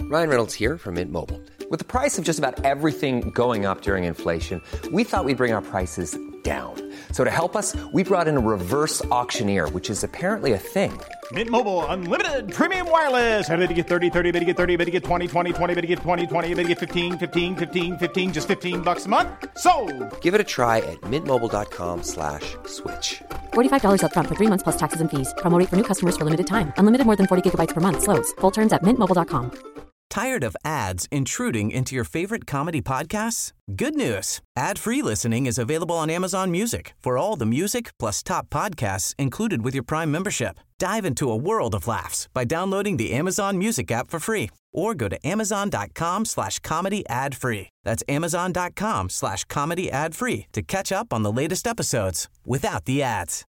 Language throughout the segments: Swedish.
Ryan Reynolds here from Mint Mobile. With the price of just about everything going up during inflation, we thought we'd bring our prices down. So to help us, we brought in a reverse auctioneer, which is apparently a thing. Mint Mobile Unlimited Premium Wireless. How to get 30, 30, bit to get 30, bit to get 20, 20, 20, bit to get 20, 20, bit to get 15, 15, 15, 15, just $15 a month? Sold! Give it a try at mintmobile.com/switch. $45 up front for 3 months plus taxes and fees. Promo rate for new customers for limited time. Unlimited more than 40 gigabytes per month. Slows full terms at mintmobile.com. Tired of ads intruding into your favorite comedy podcasts? Good news. Ad-free listening is available on Amazon Music for all the music plus top podcasts included with your Prime membership. Dive into a world of laughs by downloading the Amazon Music app for free or go to amazon.com/comedy ad-free. That's amazon.com/comedy ad-free to catch up on the latest episodes without the ads.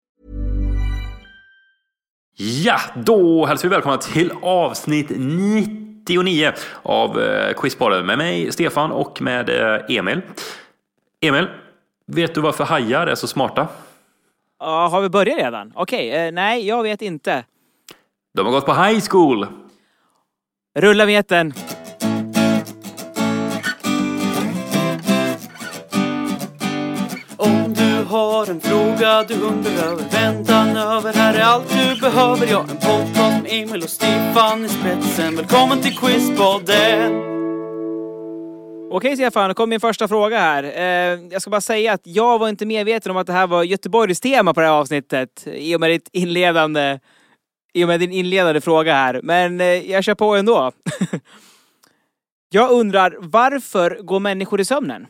Ja, då hälsar vi välkomna till avsnitt 99 av Quizpodden med mig, Stefan, och med Emil. Emil, vet du varför hajar är så smarta? Ja, har vi börjat redan? Okej, nej, jag vet inte. De har gått på high school. Rulla veten. Om du har en fråga du undrar över, väntan över, här är allt du behöver. Jag en podcast med Emil och Stefan i spetsen. Välkommen till Quizpodden. Okej Stefan, då kommer min första fråga här. Jag ska bara säga att jag var inte medveten om att det här var Göteborgs tema på det här avsnittet i och med din inledande fråga här. Men jag kör på ändå. Jag undrar, varför går människor i sömnen?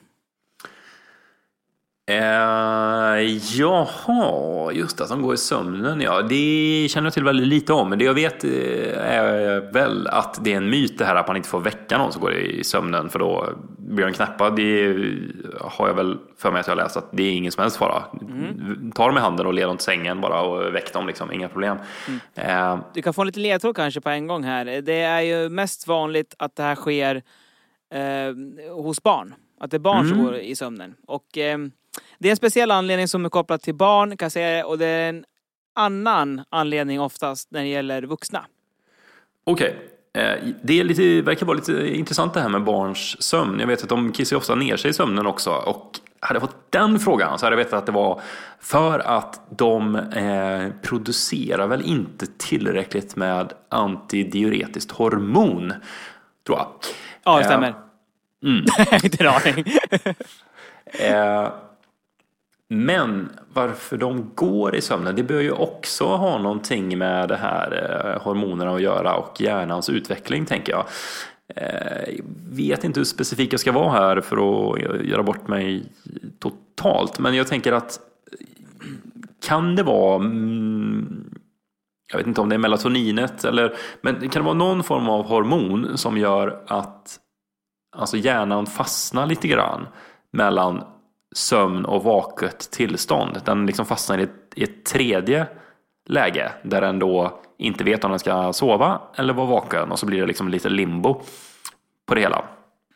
Jaha, just det, som går i sömnen. Ja, det känner jag till väldigt lite om. Men det jag vet är väl att det är en myt det här att man inte får väcka någon som går i sömnen, för då blir den knäppad. Det har jag väl för mig att jag har läst att det är ingen som helst fara. Ta dem i handen och led dem till sängen bara och väck dem liksom, inga problem. Du kan få en lite ledtråd kanske på en gång här. Det är ju mest vanligt att det här sker hos barn. Att det är barn som går i sömnen. Och det är en speciell anledning som är kopplad till barn, kan jag säga, och det är en annan anledning oftast när det gäller vuxna. Okej. Det är verkar vara lite intressant det här med barns sömn. Jag vet att de kissar ofta ner sig i sömnen också. Och hade jag fått den frågan så hade jag vetat att det var för att de producerar väl inte tillräckligt med antidiuretiskt hormon, tror jag. Ja, det stämmer. Inte en aning. Men varför de går i sömnen, det bör ju också ha någonting med det här hormonerna att göra och hjärnans utveckling, tänker jag. Jag vet inte hur specifik jag ska vara här för att göra bort mig totalt, men jag tänker att kan det vara jag vet inte om det är melatoninet men kan det vara någon form av hormon som gör att alltså hjärnan fastnar lite grann mellan sömn och vaket tillstånd. Den liksom fastnar i ett tredje läge där den då inte vet om den ska sova eller vara vaken, och så blir det liksom lite limbo på det hela.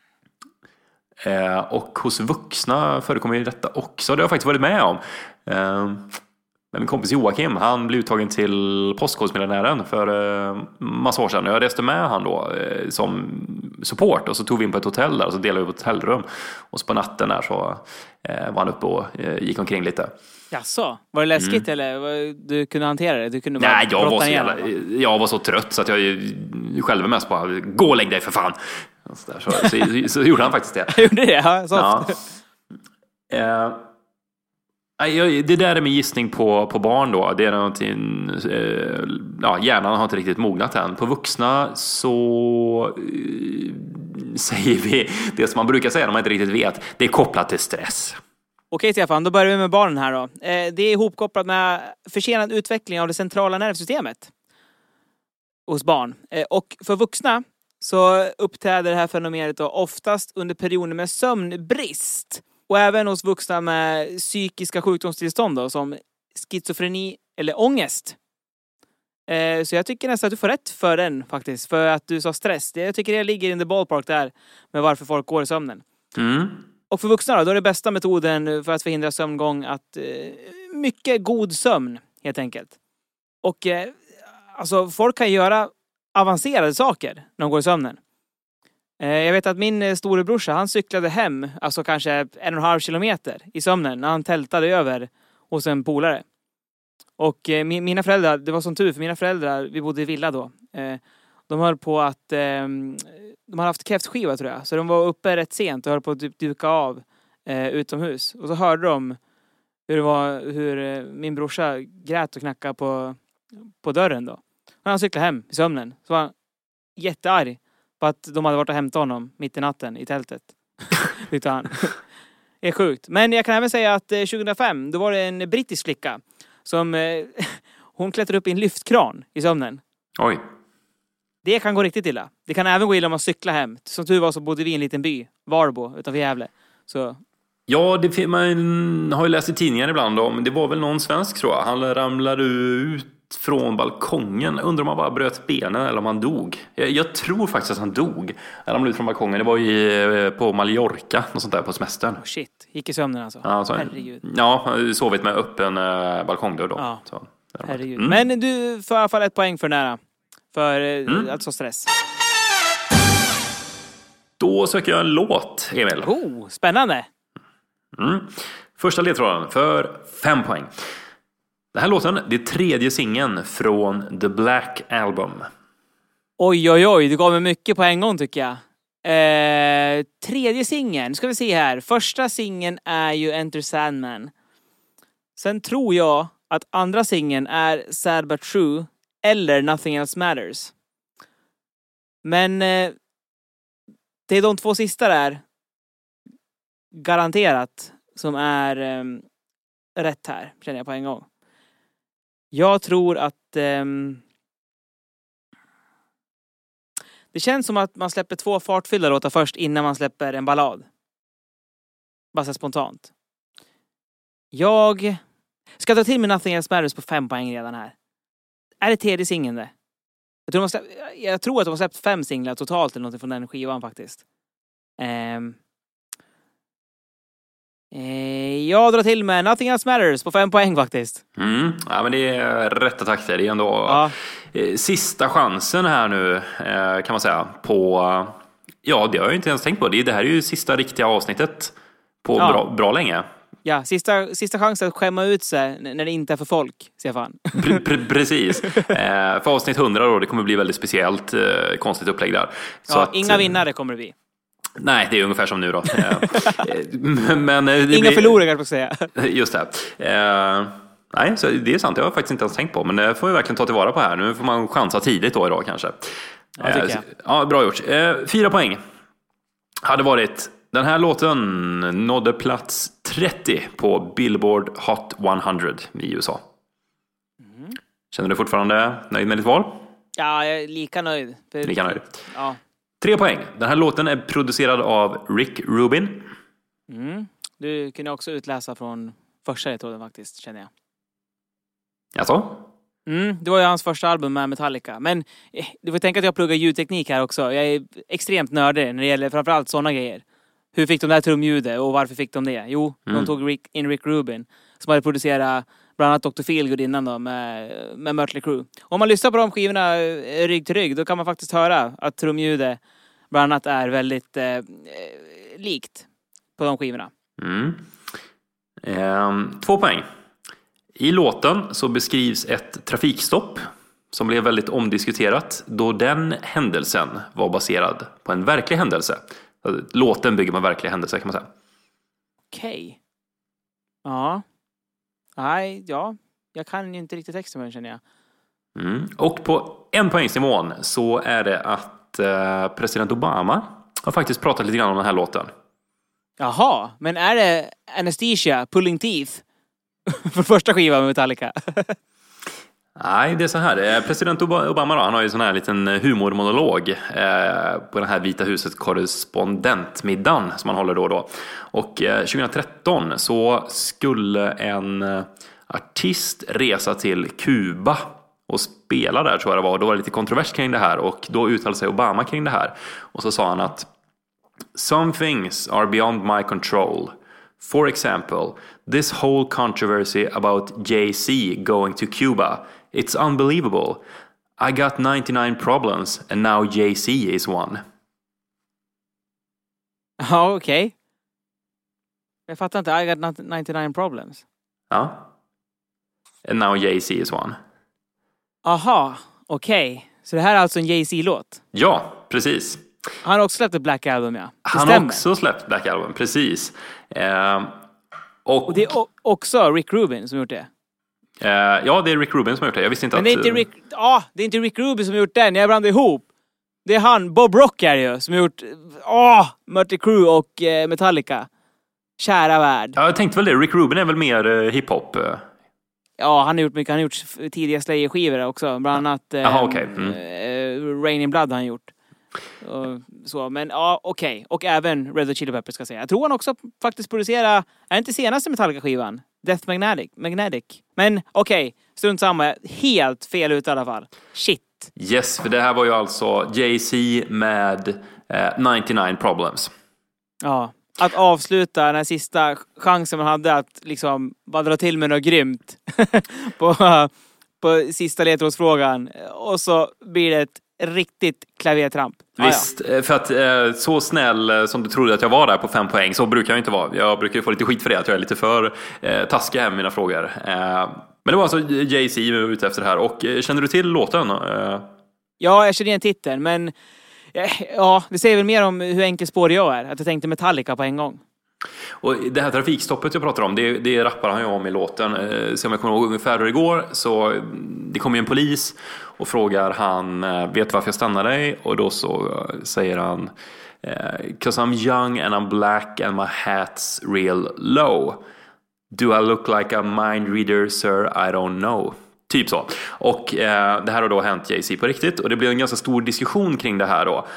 Och hos vuxna förekommer ju detta också. Det har jag faktiskt varit med om. Men min kompis Joakim, han blev uttagen till Postkodmiljonären för massa år sedan. Jag reste med han då som support, och så tog vi in på ett hotell där och så delade vi på ett hotellrum. Och så på natten där så var han uppe och gick omkring lite. Jaså? Var det läskigt eller du kunde hantera det? Du kunde bara nej, jag var så trött så att jag själv mest bara gå och lägg dig för fan. Så gjorde han faktiskt det. Gjorde det? Ja, så. Ja. Det där är min gissning på barn då. Det är någonting, hjärnan har inte riktigt mognat än. På vuxna så säger vi det som man brukar säga när man inte riktigt vet. Det är kopplat till stress. Okej Stefan, då börjar vi med barnen här då. Det är ihopkopplat med försenad utveckling av det centrala nervsystemet hos barn. Och för vuxna så uppträder det här fenomenet då oftast under perioder med sömnbrist. Och även hos vuxna med psykiska sjukdomstillstånd då, som schizofreni eller ångest. Så jag tycker nästan att du får rätt för den faktiskt. För att du sa stress. Jag tycker det ligger in the ballpark där med varför folk går i sömnen. Och för vuxna då är det bästa metoden för att förhindra sömngång att mycket god sömn helt enkelt. Och alltså folk kan göra avancerade saker när de går i sömnen. Jag vet att min storebrorsa, han cyklade hem, alltså kanske 1,5 kilometer i sömnen när han tältade över hos en polare. Och mina föräldrar, det var som tur för mina föräldrar, vi bodde i villa då. De höll på att, de hade haft kräftskiva tror jag. Så de var uppe rätt sent och höll på att duka av utomhus. Och så hörde de hur min brorsa grät och knackade på dörren då. Och han cyklade hem i sömnen. Så var han jättearg på att de hade varit och hämtat honom mitt i natten i tältet. Tyckte han. Det är sjukt. Men jag kan även säga att 2005, då var det en brittisk flicka som hon klättrade upp i en lyftkran i sömnen. Oj. Det kan gå riktigt illa. Det kan även gå illa om man cyklar hem. Som tur var så bodde vi i en liten by, Varbo, utanför Gävle. Så... Ja, man har ju läst i tidningar ibland om, det var väl någon svensk tror jag. Han ramlade ut från balkongen. Undrar om han bara bröt benen eller om han dog. Jag tror faktiskt att han dog. Han ramlade ut från balkongen. Det var på Mallorca, något sånt där på semestern. Oh shit, gick i sömnen alltså. Ja, herregud. Ja, sovit med öppen balkongdörr då. Ja, så, herregud. Men du får i alla fall ett poäng för nära. För alltså stress. Då söker jag en låt, Emil. Oh, spännande. Första ledtråden för 5 poäng. Den här låten, det är 3:e singeln från The Black Album. Oj, du gav mig mycket på en gång tycker jag. 3:e singeln, ska vi se här. Första singeln är ju Enter Sandman. Sen tror jag att andra singeln är Sad But True eller Nothing Else Matters. Men det är de 2 sista där garanterat som är rätt här, känner jag på en gång. Jag tror att det känns som att man släpper 2 fartfyllda låtar först innan man släpper en ballad. Bara så spontant. Jag ska ta till med Nothing Else Matters på 5 poäng redan här. Är det 3:e singeln det? Jag tror att de har släppt 5 singlar totalt eller något från den skivan faktiskt. Jag drar till med Nothing Else Matters på 5 poäng faktiskt. Ja, men det är rätta takter. Det är ändå sista chansen här nu kan man säga på, ja, det har jag inte ens tänkt på. Det här är ju sista riktiga avsnittet på bra länge. Ja, sista chansen att skämma ut sig när det inte är för folk, Stefan. Precis. För avsnitt 100 då, det kommer bli väldigt speciellt konstigt upplägg där. Så att, inga vinnare kommer det bli. Nej, det är ungefär som nu då. Men inga förlorare kan jag säga. Just det. Nej, så det är sant. Jag har faktiskt inte ens tänkt på. Men det får vi verkligen ta tillvara på här. Nu får man chansa tidigt då idag kanske. Ja, tycker jag. Ja, bra gjort. 4 poäng. Hade varit... Den här låten nådde plats 30 på Billboard Hot 100 i USA. Känner du fortfarande nöjd med ditt val? Ja, jag är lika nöjd. Lika nöjd. Ja. 3 poäng. Den här låten är producerad av Rick Rubin. Du kunde också utläsa från första ledtråden faktiskt, känner jag. Jaså? Det var ju hans första album med Metallica. Men du får tänka att jag pluggar ljudteknik här också. Jag är extremt nördig när det gäller framförallt sådana grejer. Hur fick de där trumljudet och varför fick de det? Jo, de tog Rick Rubin som hade producerat bland annat Dr. Feelgood innan då med Mötley Crüe. Om man lyssnar på de skivorna rygg till rygg, då kan man faktiskt höra att trumljudet bland annat är väldigt likt på de skivorna. 2 poäng. I låten så beskrivs ett trafikstopp som blev väldigt omdiskuterat då den händelsen var baserad på en verklig händelse. Låten bygger på en verklig händelse kan man säga. Okej. Ja. Nej, ja. Jag kan ju inte riktigt texten med den, känner jag. Och på 1 poängsnivån så är det att president Obama har faktiskt pratat lite grann om den här låten. Jaha, men är det Anesthesia, Pulling Teeth för första skivan med Metallica? Nej, det är så här. President Obama då, han har ju sån här liten humormonolog på den här Vita huset korrespondentmiddagen som man håller då och då. Och 2013 så skulle en artist resa till Kuba och spela där, tror jag det var. Då var det lite kontrovers kring det här och då uttalade sig Obama kring det här. Och så sa han att "Some things are beyond my control. For example, this whole controversy about Jay-Z going to Cuba. It's unbelievable. I got 99 problems and now Jay-Z is one." Ja, okej. Jag fattar inte. I got 99 problems. Ja. And now Jay-Z is one. Aha, okej. Så det här är alltså en Jay-Z-låt? Ja, precis. Han har också släppt ett Black Album, ja. Det Han stämmer. har också släppt Black Album, precis. Och det är också Rick Rubin som gjort det? Ja, det är Rick Rubin som har gjort det. Jag visste inte Men det är inte Rick Rubin som har gjort den. Jag blandade ihop. Det är han, Bob Rock är det ju, som har gjort Mötley Crüe och Metallica. Kära värld. Ja, jag tänkte väl det. Rick Rubin är väl mer hiphop? Ja, han har gjort mycket. Han har gjort tidiga Slayer-skivor också. Bland annat Rain in Blood har han gjort. Så, men ja, okej. Och även Red Hot Chili Peppers ska jag säga. Jag tror han också faktiskt producerar, är inte senaste Metallica-skivan? Death Magnetic. Men okej, strunt samma. Helt fel ut i alla fall. Shit. Yes, för det här var ju alltså Jay-Z med 99 Problems. Ja, att avsluta den här sista chansen man hade att liksom bara dra till med något grymt på sista ledtrådsfrågan. Och så blir det ett riktigt klavertramp. Visst, för att så snäll som du trodde att jag var där på 5 poäng, så brukar jag inte vara. Jag brukar ju få lite skit för det, att jag är lite för taskig här med mina frågor. Men det var alltså Jay-Z ute efter det här. Och känner du till låten? Ja, jag känner igen titeln, men ja, det säger väl mer om hur enkelspårig jag är. Att jag tänkte Metallica på en gång. Och det här trafikstoppet jag pratar om, det rappar han ju om i låten. Så om jag kommer ihåg ungefär hur det går, så det kommer ju en polis och frågar han, vet du varför jag stannar dig? Och då så säger han, 'cause I'm young and I'm black and my hat's real low. Do I look like a mind reader, sir? I don't know. Typ så. Och det här har då hänt Jay-Z på riktigt. Och det blev en ganska stor diskussion kring det här då.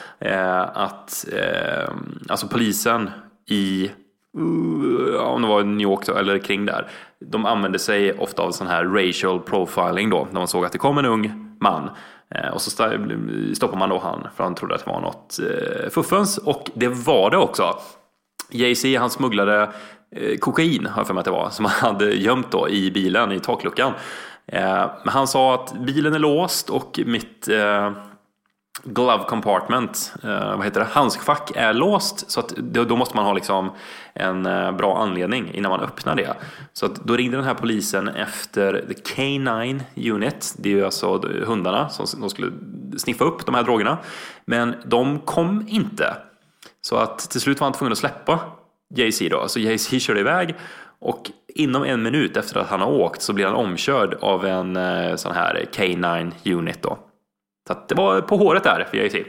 Alltså polisen i, om det var New York då, eller kring där, de använde sig ofta av sån här racial profiling då, när man såg att det kom en ung man. Och så stoppar man då han, för han trodde att det var något fuffens. Och det var det också. Jay-Z, han smugglade kokain, har jag för mig att det var, som han hade gömt då i bilen, i takluckan. Men han sa att bilen är låst och mitt glove compartment, handskfack är låst, så att då måste man ha liksom en bra anledning innan man öppnar det. Så att då ringde den här polisen efter the K9 unit. Det är ju alltså hundarna som de skulle sniffa upp de här drogerna, men de kom inte. Så att till slut var han tvungen att släppa Jay-Z då. Så Jay-Z körde iväg, och inom 1 minut efter att han har åkt så blir han omkörd av en sån här K9 unit då. Så att det var på håret där för Jay-Z.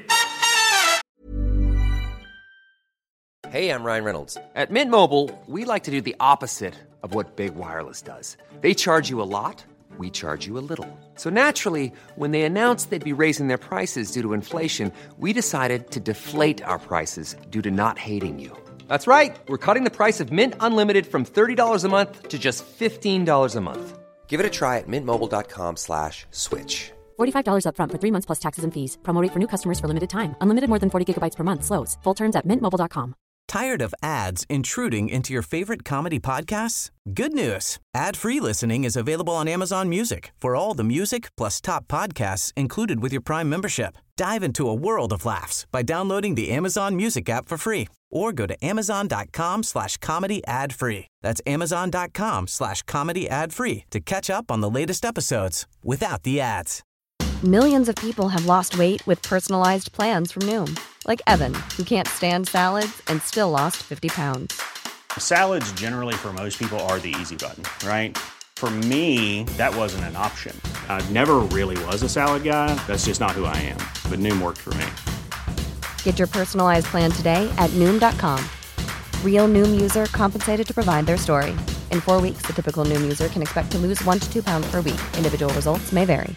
Hey, I'm Ryan Reynolds. At Mint Mobile, we like to do the opposite of what Big Wireless does. They charge you a lot, we charge you a little. So naturally, when they announced they'd be raising their prices due to inflation, we decided to deflate our prices due to not hating you. That's right. We're cutting the price of Mint Unlimited from $30 a month to just $15 a month. Give it a try at mintmobile.com/switch. $45 up front for 3 months plus taxes and fees. Promo rate for new customers for limited time. Unlimited more than 40 gigabytes per month. Slows full terms at mintmobile.com. Tired of ads intruding into your favorite comedy podcasts? Good news. Ad-free listening is available on Amazon Music for all the music plus top podcasts included with your Prime membership. Dive into a world of laughs by downloading the Amazon Music app for free or go to amazon.com/comedy ad-free. That's amazon.com/comedy ad-free to catch up on the latest episodes without the ads. Millions of people have lost weight with personalized plans from Noom. Like Evan, who can't stand salads and still lost 50 pounds. Salads generally for most people are the easy button, right? For me, that wasn't an option. I never really was a salad guy. That's just not who I am. But Noom worked for me. Get your personalized plan today at Noom.com. Real Noom user compensated to provide their story. In 4 weeks, the typical Noom user can expect to lose 1 to 2 pounds per week. Individual results may vary.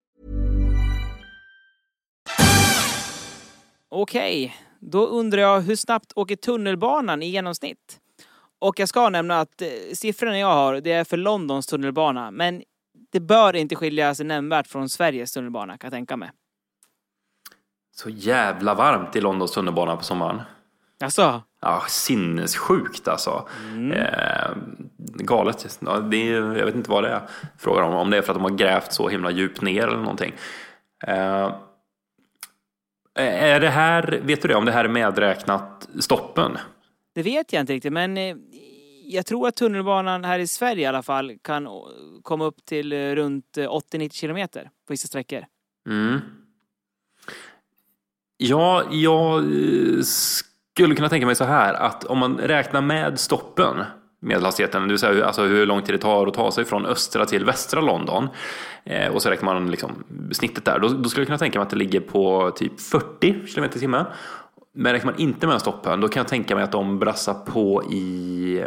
Okej, då undrar jag hur snabbt åker tunnelbanan i genomsnitt? Och jag ska nämna att siffrorna jag har, det är för Londons tunnelbana. Men det bör inte skilja sig nämnvärt från Sveriges tunnelbana, kan jag tänka mig. Så jävla varmt i Londons tunnelbana på sommaren. Alltså? Ja, sinnessjukt alltså. Galet. Ja, jag vet inte vad det är. Frågar om det är för att de har grävt så himla djupt ner eller någonting. Är det här, vet du det, om det här är medräknat stoppen? Det vet jag inte riktigt, men jag tror att tunnelbanan här i Sverige i alla fall kan komma upp till runt 80-90 kilometer på vissa sträckor. Mm. Ja, jag skulle kunna tänka mig så här att om man räknar med stoppen, medelhastigheten, det vill säga alltså hur lång tid det tar att ta sig från östra till västra London, och så räknar man liksom snittet där, då skulle jag kunna tänka mig att det ligger på typ 40 km i timmen. Men räknar man inte med stoppen, då kan jag tänka mig att de brassar på i...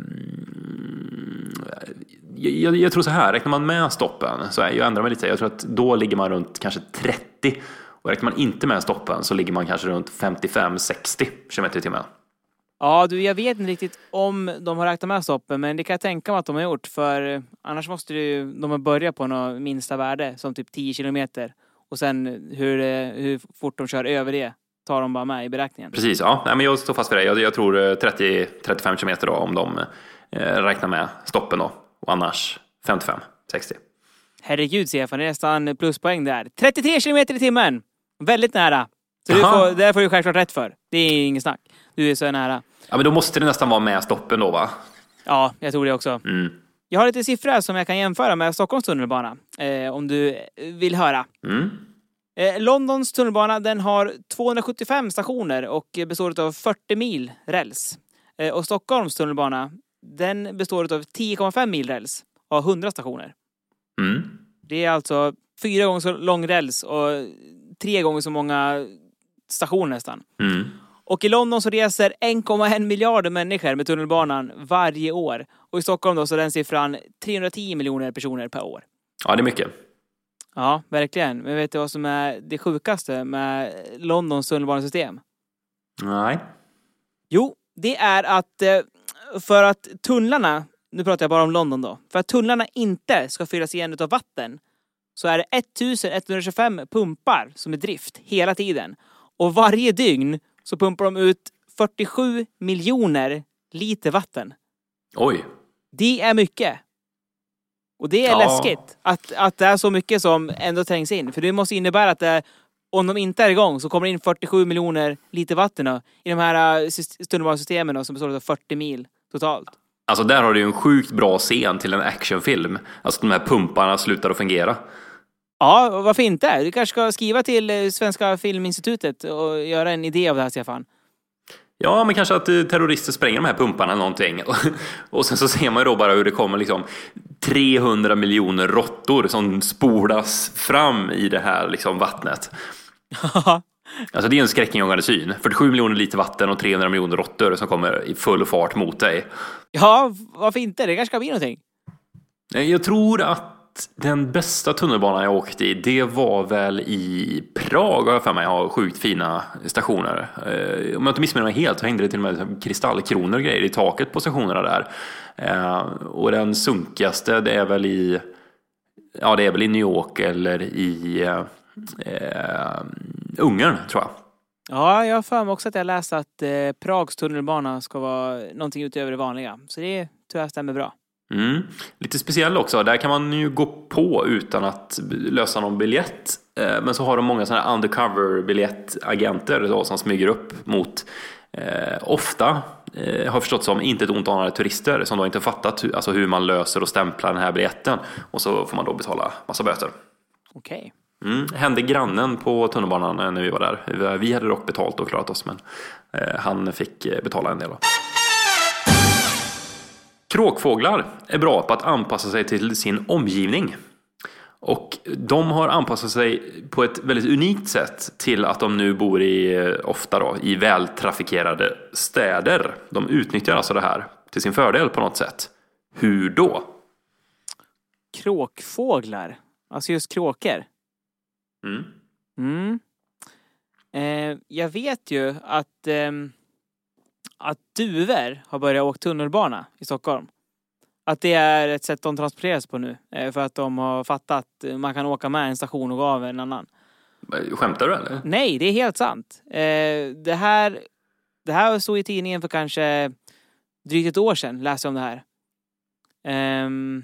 Jag tror så här, räknar man med stoppen, så jag ändrar mig lite, jag tror att då ligger man runt kanske 30. Och räknar man inte med stoppen så ligger man kanske runt 55-60 km i timmen. Ja, jag vet inte riktigt om de har räknat med stoppen, men det kan jag tänka mig att de har gjort. För annars måste de börja på något minsta värde, som typ 10 kilometer. Och sen hur fort de kör över det tar de bara med i beräkningen. Precis, ja. Nej, men jag står fast för det. Jag tror 30-35 kilometer då, om de räknar med stoppen då. Och annars 55-60. Herregud, Stefan, det är nästan pluspoäng där. 33 kilometer i timmen! Väldigt nära. Så där får du självklart rätt för. Det är ingen snack. Du är så nära. Ja, men då måste det nästan vara med stoppen då, va? Ja, jag tror det också. Mm. Jag har lite siffror som jag kan jämföra med Stockholms tunnelbana. Om du vill höra. Mm. Londons tunnelbana, den har 275 stationer och består av 40 mil räls. Och Stockholms tunnelbana, den består av 10,5 mil räls och 100 stationer. Mm. Det är alltså 4 gånger så lång räls och 3 gånger så många stationer nästan. Mm. Och i London så reser 1,1 miljarder människor med tunnelbanan varje år. Och i Stockholm då så är den siffran 310 miljoner personer per år. Ja, det är mycket. Ja, verkligen. Men vet du vad som är det sjukaste med Londons tunnelbanesystem? Nej. Jo, det är att för att tunnlarna, nu pratar jag bara om London då, för att tunnlarna inte ska fyllas igen av vatten så är det 1125 pumpar som är i drift hela tiden. Och varje dygn så pumpar de ut 47 miljoner liter vatten. Oj. Det är mycket. Och det är läskigt att det är så mycket som ändå trängs in. För det måste innebära att om de inte är igång så kommer det in 47 miljoner liter vatten då, i de här tunnelbanesystemen som består av 40 mil totalt. Alltså där har du ju en sjukt bra scen till en actionfilm. Alltså de här pumparna slutar att fungera. Ja, varför inte? Du kanske ska skriva till Svenska Filminstitutet och göra en idé av det här, Stefan. Ja, men kanske att terrorister spränger de här pumparna eller någonting. Och sen så ser man ju då bara hur det kommer liksom 300 miljoner råttor som spolas fram i det här liksom vattnet. Alltså det är en skräckingångande syn. 47 miljoner liter vatten och 300 miljoner råttor som kommer i full fart mot dig. Ja, varför inte? Det kanske ska bli någonting. Jag tror att den bästa tunnelbanan jag åkte i, det var väl i Prag, har jag för mig. Jag har sjukt fina stationer. Om jag inte missminner mig helt så hängde det till och med kristallkronor och grejer i taket på stationerna där. Och den sunkigaste, det är väl i New York eller i Ungern, tror jag. Ja, jag har för mig också att jag läste att Prags tunnelbana ska vara någonting utöver det vanliga. Så det tror jag stämmer bra. Mm. Lite speciell också. Där kan man ju gå på utan att lösa någon biljett. Men så har de många sådana här undercover biljettagenter då, som smyger upp mot ofta har förstått som inte ett ont anade turister som då inte fattat hur man löser och stämplar den här biljetten. Och så får man då betala massa böter. Okej. Hände grannen på tunnelbanan när vi var där. Vi hade dock betalt och klarat oss, men han fick betala en del. Kråkfåglar är bra på att anpassa sig till sin omgivning. Och de har anpassat sig på ett väldigt unikt sätt till att de nu bor ofta i vältrafikerade städer. De utnyttjar alltså det här till sin fördel på något sätt. Hur då? Kråkfåglar? Alltså just kråkor? Jag vet ju att duvor har börjat åka tunnelbana i Stockholm. Att det är ett sätt de transporteras på nu. För att de har fattat att man kan åka med en station och gå av en annan. Skämtar du eller? Nej, det är helt sant. Det här stod i tidningen för kanske drygt ett år sedan. Läste om det här.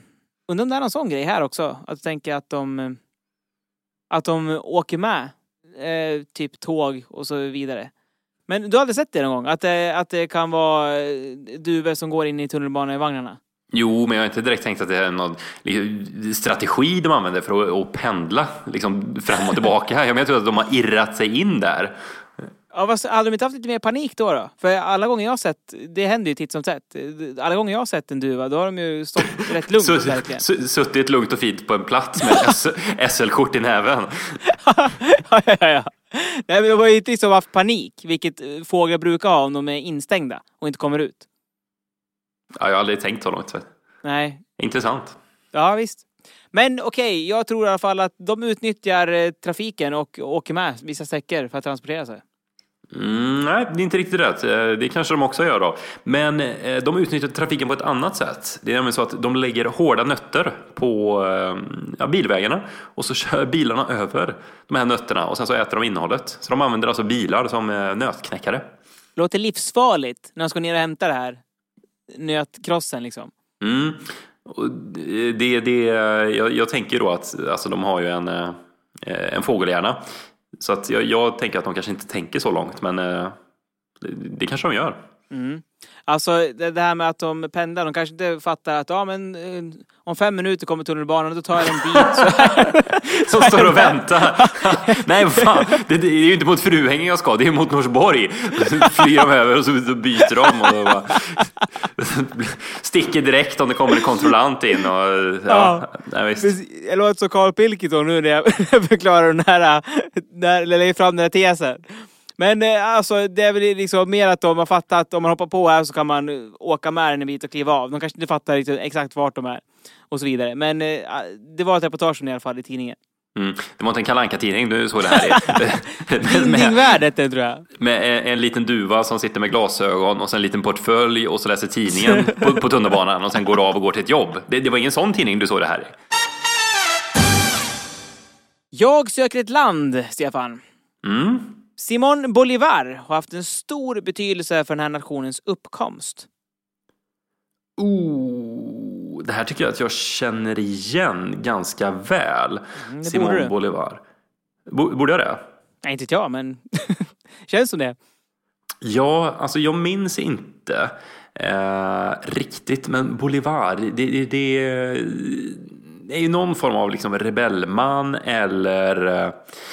Undrar om det är någon sån grej här också. Att tänka att de åker med typ tåg och så vidare. Men du har aldrig sett det någon gång? Att det kan vara duvor som går in i tunnelbanevagnarna? Jo, men jag har inte direkt tänkt att det är någon strategi de använder för att pendla liksom, fram och tillbaka. Jag tror att de har irrat sig in där. Ja, hade de inte haft lite mer panik då? För alla gånger jag har sett, det händer ju titt som tätt. Alla gånger jag har sett en duva, då har de ju stått rätt lugnt verkligen. Suttit lugnt och fint på en plats med SL-kort i näven. Ja. Nej, men de har ju inte liksom haft panik, vilket fåglar brukar ha om de är instängda och inte kommer ut. Ja, jag har aldrig tänkt så långt. Nej. Intressant. Ja, visst. Men okej, jag tror i alla fall att de utnyttjar trafiken och åker med vissa sträckor för att transportera sig. Nej, det är inte riktigt rätt. Det kanske de också gör då. Men de utnyttjar trafiken på ett annat sätt. Det är nämligen så att de lägger hårda nötter på bilvägarna. Och så kör bilarna över de här nötterna. Och sen så äter de innehållet. Så de använder alltså bilar som nötknäckare. Låter livsfarligt när de ska ner och hämta det här nötkrossen liksom. Och jag tänker då att alltså, de har ju en fågelhjärna. Så att jag tänker att de kanske inte tänker så långt. Men det kanske de gör. Alltså det här med att de pendlar, de kanske inte fattar att om 5 minuter kommer tunnelbanan, då tar jag en dit. Så står och väntar. Nej, fan. Det är ju inte mot Fruhängen jag ska, det är mot Norsborg. Flyr de över och så byter de. Och bara sticker direkt om det kommer en kontrollant in. Och, nej, visst. Jag låter så Carl Pilkington nu när jag förklarar när jag lägger fram den här tesen. Men alltså det är väl liksom mer att de har fattat att om man hoppar på här så kan man åka med en bit och kliva av. De kanske inte fattar liksom exakt vart de är och så vidare. Men det var ett reportage i alla fall i tidningen. Det var inte en Kalle Anka-tidning, du såg det här. Tidningvärdet tror jag. Med en liten duva som sitter med glasögon och sen en liten portfölj och så läser tidningen på tunnelbanan och sen går av och går till ett jobb. Det var ingen sån tidning du såg det här i. Jag söker ett land, Stefan. Simón Bolívar har haft en stor betydelse för den här nationens uppkomst. Det här tycker jag att jag känner igen ganska väl. Simón Bolívar. Borde jag det? Nej, inte jag, men känns som det. Ja, alltså jag minns inte riktigt, men Bolívar, det är ju någon form av liksom rebellman eller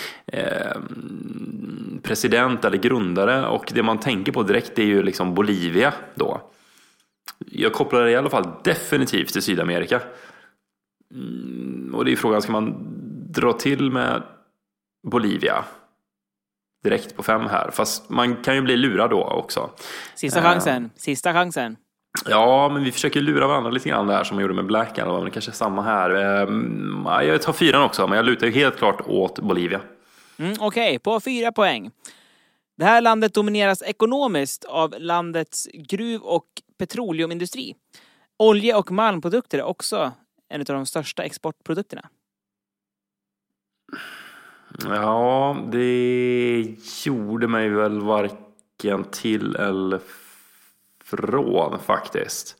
president eller grundare, och det man tänker på direkt är ju liksom Bolivia då. Jag kopplar det i alla fall definitivt till Sydamerika. Och det är frågan, ska man dra till med Bolivia direkt på 5 här? Fast man kan ju bli lurad då också. Sista chansen. Ja, men vi försöker lura varandra lite grann där som man gjorde med Black, men det kanske är samma här. Jag tar 4 också, men jag lutar ju helt klart åt Bolivia. Okej, på 4 poäng. Det här landet domineras ekonomiskt av landets gruv- och petroleumindustri. Olje- och malmprodukter är också en av de största exportprodukterna. Ja, det gjorde mig väl varken till eller från faktiskt.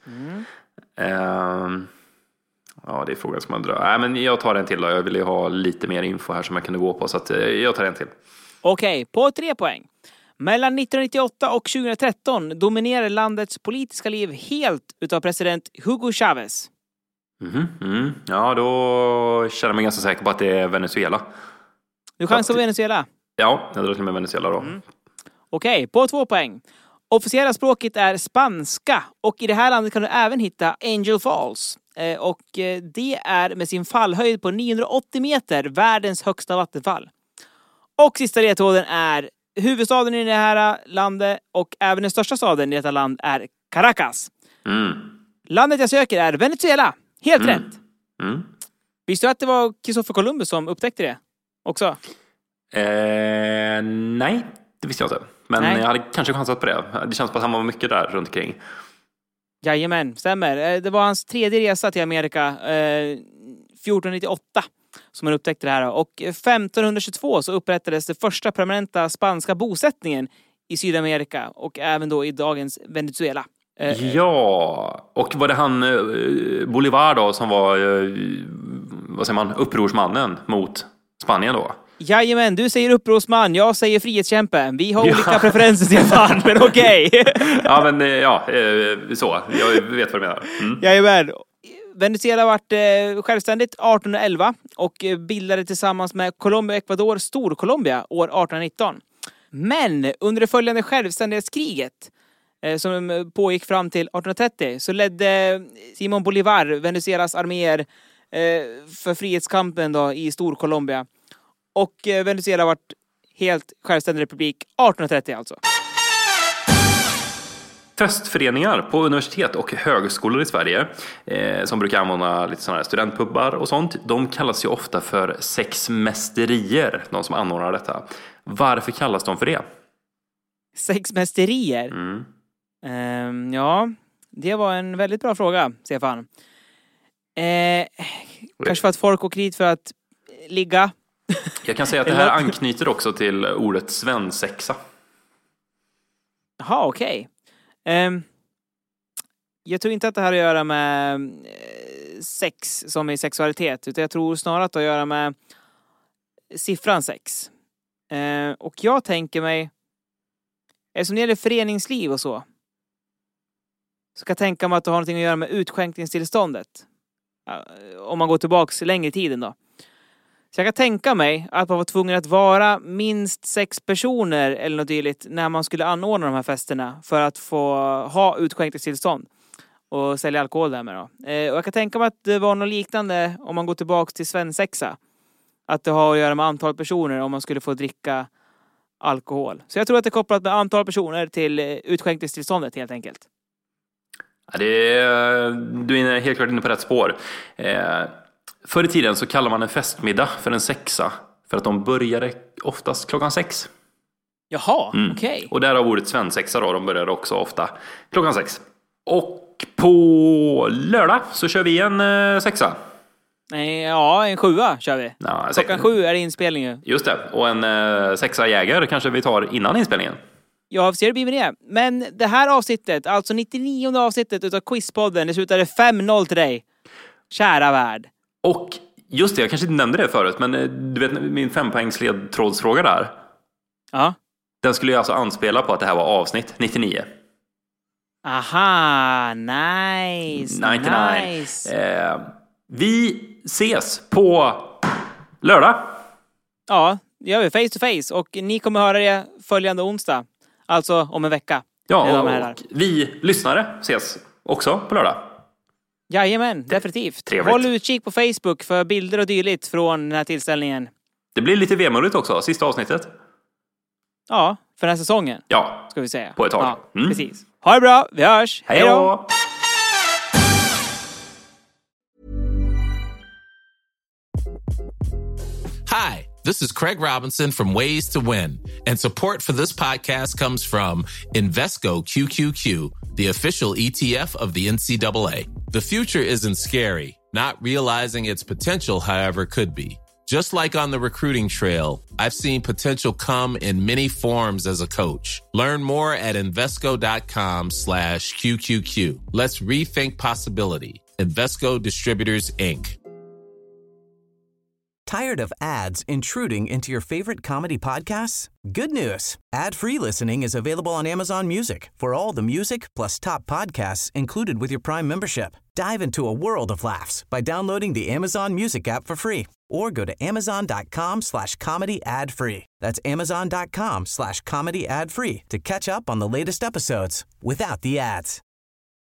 Ja, det är frågan, ska man dra. Nej, men jag tar en till då. Jag vill ju ha lite mer info här som jag kunde gå på, så att jag tar en till. Okej, på 3 poäng. Mellan 1998 och 2013 dominerar landets politiska liv helt utav president Hugo Chávez. Ja, då känner jag mig ganska säker på att det är Venezuela. Du chansar på Venezuela? Ja, jag drar till med Venezuela då. Okej, på 2 poäng. Officiella språket är spanska, och i det här landet kan du även hitta Angel Falls. Och det är med sin fallhöjd på 980 meter världens högsta vattenfall. Och sista ledtråden är huvudstaden i det här landet, och även den största staden i detta land är Caracas. Landet jag söker är Venezuela. Helt rätt. Visste du att det var Christopher Columbus som upptäckte det också? Nej, det visste jag inte. Men jag hade kanske chansat på det. Det känns på att han var mycket där runt omkring. Jajamän, stämmer. Det var hans 3:e resa till Amerika 1498 som han upptäckte det här. Och 1522 så upprättades det första permanenta spanska bosättningen i Sydamerika, och även då i dagens Venezuela. Ja, och var det han Bolívar då som var vad säger man, upprorsmannen mot Spanien då? Jajamän, du säger upprorsman, jag säger frihetskämpe. Vi har olika preferenser, Stefan, men okej. Ja, men så. Jag vet vad du menar. Jajamän. Venezuela vart självständigt 1811 och bildade tillsammans med Colombia och Ecuador Storcolombia år 1819. Men under det följande självständighetskriget som pågick fram till 1830 så ledde Simón Bolívar Venezuelas arméer för frihetskampen då i Storcolombia. Och Venezuela vart helt självständig republik 1830 alltså. Festföreningar på universitet och högskolor i Sverige som brukar använda lite sådana här studentpubbar och sånt, de kallas ju ofta för sexmästerier, de som anordnar detta. Varför kallas de för det? Sexmästerier? Ja, det var en väldigt bra fråga, Stefan. Kanske för att folk åker dit för att ligga. Jag kan säga att det här anknyter också till ordet svensexa. Jaha, okej. Jag tror inte att det här har att göra med sex som är sexualitet, utan jag tror snarare att det har att göra med siffran 6. Och jag tänker mig, eftersom det gäller föreningsliv och så kan jag tänka mig att det har någonting att göra med utskänkningstillståndet. Om man går tillbaks längre i tiden då. Så jag kan tänka mig att man var tvungen att vara minst 6 personer eller något dylikt när man skulle anordna de här festerna för att få ha utskänkningstillstånd och sälja alkohol därmed då. Och jag kan tänka mig att det var något liknande om man går tillbaka till svensexa. Att det har att göra med antal personer om man skulle få dricka alkohol. Så jag tror att det är kopplat med antal personer till utskänkningstillståndet helt enkelt. Ja, du är helt klart inne på rätt spår. Förr i tiden så kallar man en festmiddag för en sexa för att de började oftast klockan 6. Jaha, okej. Och där har ordet svensexa då, de började också ofta klockan 6. Och på lördag så kör vi en sexa. Ja, en 7 kör vi. Ja, klockan 7 är det inspelningen. Just det, och en sexa jägare kanske vi tar innan inspelningen. Ja, vi ser det blir med det. Men det här avsnittet, alltså 99:e avsnittet utav Quizpodden, det slutade 5-0 till dig. Kära värld. Och just det, jag kanske inte nämnde det förut, men du vet min 5-poängs ledtrådsfråga där. Ja. Den skulle ju alltså anspela på att det här var avsnitt 99. Aha, nice. 99. Nice. Vi ses på lördag. Ja, det gör vi face to face. Och ni kommer höra det följande onsdag. Alltså om en vecka. Ja, och vi lyssnare ses också på lördag. Jajamän, definitivt. Trevligt. Håll utkik på Facebook för bilder och dylikt från den här tillställningen. Det blir lite vemodigt också, sista avsnittet. Ja, för den här säsongen. Ja, ska vi säga. På ett tag. Ja, precis. Ha det bra, vi hörs. Hej då! Hi, this is Craig Robinson from Ways to Win, and support for this podcast comes from Invesco QQQ, the official ETF of the NCAA. The future isn't scary. Not realizing its potential, however, could be. Just like on the recruiting trail, I've seen potential come in many forms as a coach. Learn more at Invesco.com/QQQ. Let's rethink possibility. Invesco Distributors, Inc. Tired of ads intruding into your favorite comedy podcasts? Good news. Ad-free listening is available on Amazon Music for all the music plus top podcasts included with your Prime membership. Dive into a world of laughs by downloading the Amazon Music app for free or go to amazon.com/comedy ad-free. That's amazon.com/comedy ad-free to catch up on the latest episodes without the ads.